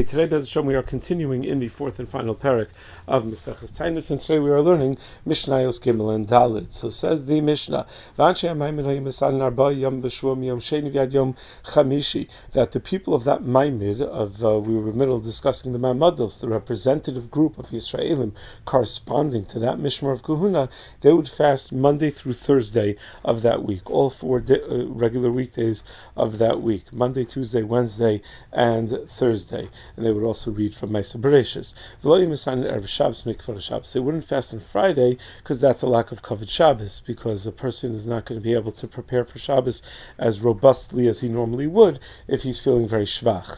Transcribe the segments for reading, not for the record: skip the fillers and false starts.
Okay, today, Bez Hashem, we are continuing in the fourth and final parak of Maseches Tainus, and today we are learning Mishnayos Gimel and Dalit. So says the Mishnah, that the people of that Maimid, we were in the middle of discussing the Mamados, the representative group of Yisraelim corresponding to that Mishmar of Kahuna, they would fast Monday through Thursday of that week, all four regular weekdays of that week, Monday, Tuesday, Wednesday, and Thursday. And they would also read from Maaseh Bereshis. They wouldn't fast on Friday because that's a lack of kavod Shabbos, because a person is not going to be able to prepare for Shabbos as robustly as he normally would if he's feeling very shvach.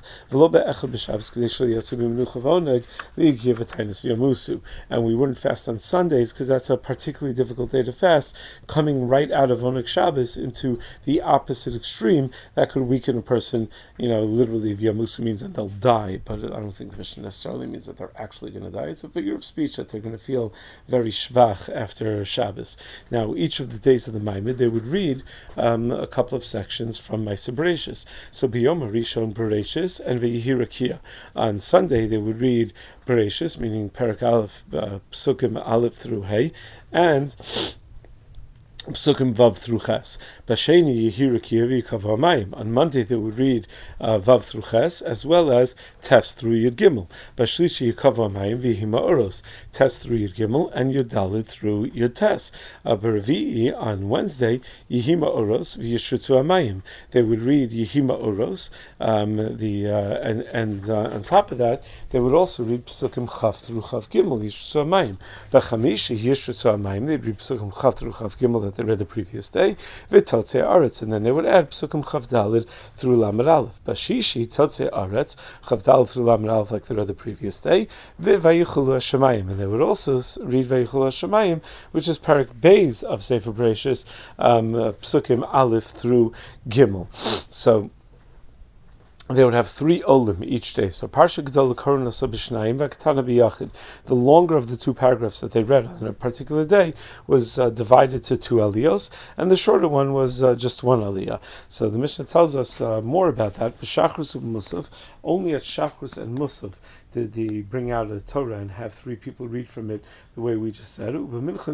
And we wouldn't fast on Sundays because that's a particularly difficult day to fast, coming right out of Oneg Shabbos into the opposite extreme that could weaken a person. Literally, V'yamusu means that they'll die, but I don't think the Mishnah necessarily means that they're actually going to die. It's a figure of speech that they're going to feel very shvach after Shabbos. Now, each of the days of the Maimid, they would read a couple of sections from Maaseh Bereshis. So, B'yom Rishon Bereshis and V'yihi Rakia. On Sunday, they would read Bereshis, meaning Perek Aleph, Psukim Aleph through Hey, and Psukim Vav through Ches. Basheni Yehi Rakia v'Yikav Hamayim. On Monday they would read Vav through Ches as well as Tes through Yud Gimel. Bashlishi Yikav Hamayim v'Yehi Ma'oros. Tes through Yud Gimel and Yud Daled through Yud Tes. B'Revi'i on Wednesday Yehi Ma'oros v'Yishutzu Hamayim. They would read Yehi Ma'oros. And on top of that they would also read Psukim Chav through Chav Gimel Yishutzu Hamayim. B'Chamishi Yishutzu Hamayim. They'd read Psukim Chav through Chav Gimel that they read the previous day, v'totzei aretz, and then they would add psukim chav dalid through lamed aleph. Bashishi totzei aretz chav dalid through lamed aleph like they read the previous day, v'vayichulu hashemayim, and they would also read vayichulu hashemayim, which is parak beis of Sefer Bereshis, psukim aleph through gimel. So they would have 3 olim each day. So Parsha Gedol Korna Sobishnayim V'Ktana B'Yachid. The longer of the 2 paragraphs that they read on a particular day was divided to 2 aliyos, and the shorter one was just 1 aliyah. So the Mishnah tells us more about that. B'Shachrus of Musaf, only at Shachrus and Musaf did he bring out a Torah and have 3 people read from it the way we just said. But at Mincha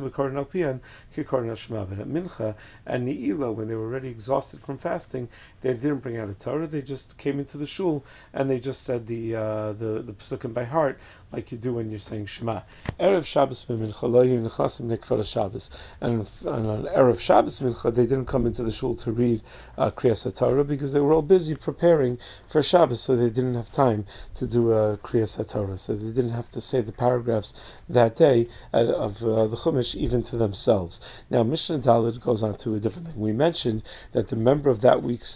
and Ne'ilah, when they were already exhausted from fasting, they didn't bring out a Torah. They just came into the shul and they just said the psukim by heart, like you do when you're saying Shema. Erev Shabbos b'mincha lo yihu nechnasim nekvar Shabbos. And on Erev Shabbos mincha, they didn't come into the shul to read Kriyas HaTorah because they were all busy preparing for Shabbos, so they didn't have time to do Kriyas HaTorah. So they didn't have to say the paragraphs that day of the Chumash even to themselves. Now Mishnah Dalet goes on to a different thing. We mentioned that the members of that week's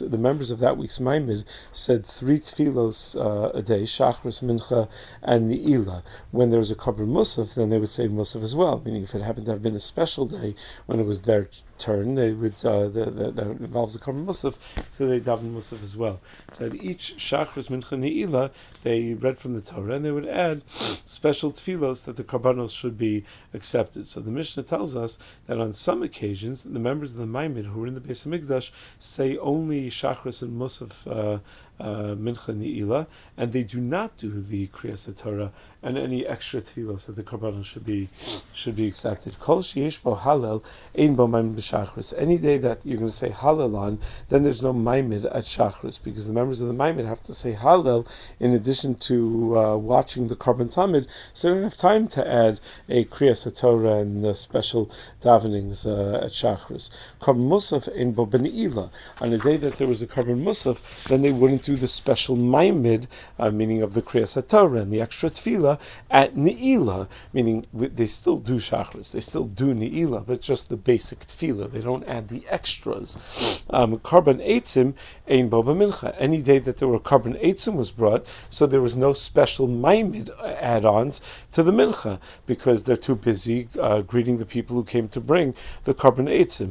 Maimid said 3 tefillos a day, Shachris, Mincha, and Ne'ilah. When there was a Korban Musaf, then they would say Musaf as well, meaning if it happened to have been a special day when it was their turn, they would that involves a Korban Musaf, so they daven Musaf as well. So at each Shachris, Mincha, Ne'ilah, they read from the Torah, and they would add special tefillos that the Korbanos should be accepted. So the Mishnah tells us that on some occasions, the members of the Maimid who were in the Beis HaMikdash say only Shachris and Musaf, Mincha Ne'ilah, and they do not do the Kriyas HaTorah and any extra tefillos that the Korbanos should be accepted. Kol sheyesh bo Hallel ein bo Maimid b'Shachris. Any day that you're going to say Hallel on, then there's no Maimid at Shachris, because the members of the Maimid have to say Hallel in addition to watching the Korban Tamid, so they don't have time to add a Kriyas HaTorah and special davenings at Shachris. Korban Musaf ein bo b'Ne'ilah. On a day that there was a Korban Musaf, then they wouldn't do the special Maimid, meaning of the Kriyas HaTorah and the extra tefillah at Ne'ilah, meaning they still do Shachris, they still do Ne'ilah, but just the basic tefillah. They don't add the extras. Korban Eitzim ein bo b'mincha. Any day that there were Korban Eitzim was brought, so there was no special Maimid add-ons to the mincha because they're too busy greeting the people who came to bring the Korban Eitzim.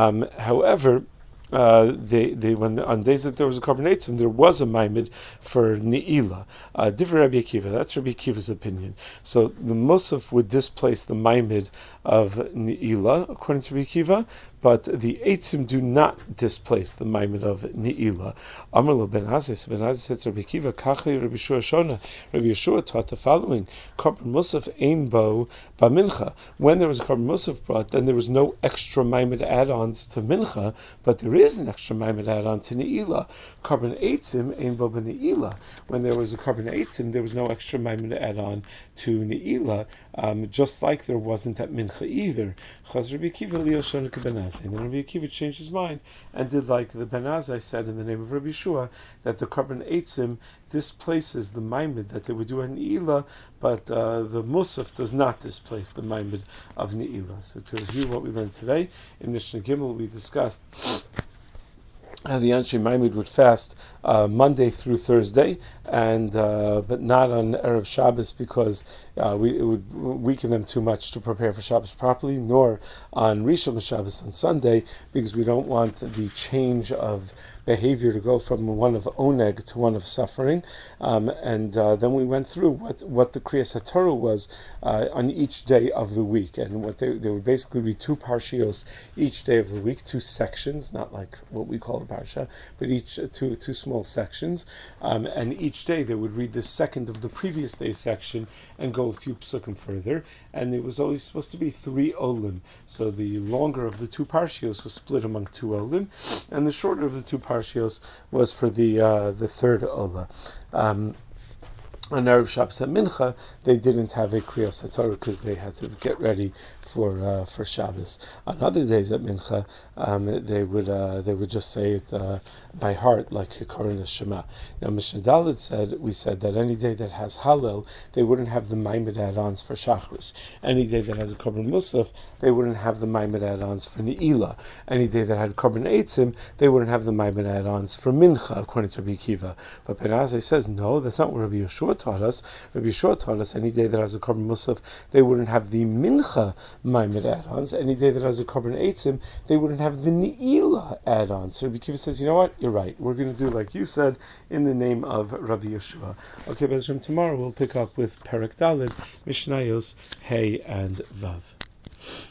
However, when on days that there was a Korban Eitzim, there was a Maimid for Ne'ilah. Different Rabbi Akiva. That's Rabbi Akiva's opinion. So the Musaf would displace the Maimid of Ne'ilah, according to Rabbi Akiva, but the Eitzim do not displace the Maimed of Ne'ilah. Amar lo Ben Azai, Ben Azai said to Rabbi Akiva, Kachli Rabbi Yeshua Shona. Rabbi Yeshua taught the following: Korban Musaf ein bo b'mincha. When there was a Korban Musaf brought, then there was no extra Maimed add-ons to Mincha, but there is an extra Maimed add-on to Ne'ilah. Korban Eitzim ein bo b'Ne'ilah. When there was a Korban Eitzim, there was no extra Maimed add-on to Ne'ilah, just like there wasn't at Mincha either. Chaz Rabbi Akiva li'o Shona ke Ben Azai. And then Rabbi Akiva changed his mind and did like the Ben Azai said in the name of Rabbi Yeshua, that the Korban Eitzim displaces the Maimed that they would do at Ne'ilah, but the Musaf does not displace the Maimed of Ne'ilah. So to review what we learned today, in Mishnah Gimel we discussed how the Anshe Maimed would fast Monday through Thursday, and but not on Erev Shabbos, because it would weaken them too much to prepare for Shabbos properly, nor on Rishon Shabbos on Sunday, because we don't want the change of behavior to go from one of oneg to one of suffering. And then we went through what the Kriyas HaTorah was on each day of the week, and what they would basically be two parshios each day of the week, two sections, not like what we call a parsha, but each two small sections, and each day they would read the second of the previous day's section and go a few psukim further, and it was always supposed to be 3 olim. So the longer of the two parshios was split among 2 olim, and the shorter of the two parshios was for the third ola. On Erev Shabbos at Mincha, they didn't have a Kriyas HaTorah because they had to get ready for Shabbos. On other days at Mincha, they would just say it by heart, like Hikaron Shema. Now Mishnah Dalet we said that any day that has Hallel, they wouldn't have the Maimed add-ons for Shachris. Any day that has a Korban Musaf, they wouldn't have the Maimed add-ons for Ne'ilah. Any day that had Korban Eitzim, they wouldn't have the Maimed add-ons for Mincha, according to Rabbi Akiva. But Ben Azai says, no, that's not what Rabbi Yeshua taught us. Rabbi Yeshua taught us any day that has a Korban Musaf, they wouldn't have the Mincha Maimed add-ons. Any day that has a Korban Eitzim, they wouldn't have the Ne'ilah add-ons. So Rabbi Akiva says, you know what? You're right. We're going to do like you said in the name of Rabbi Yeshua. Okay, Bezram, tomorrow we'll pick up with Perek Daled, Mishnayos, Hey, and Vav.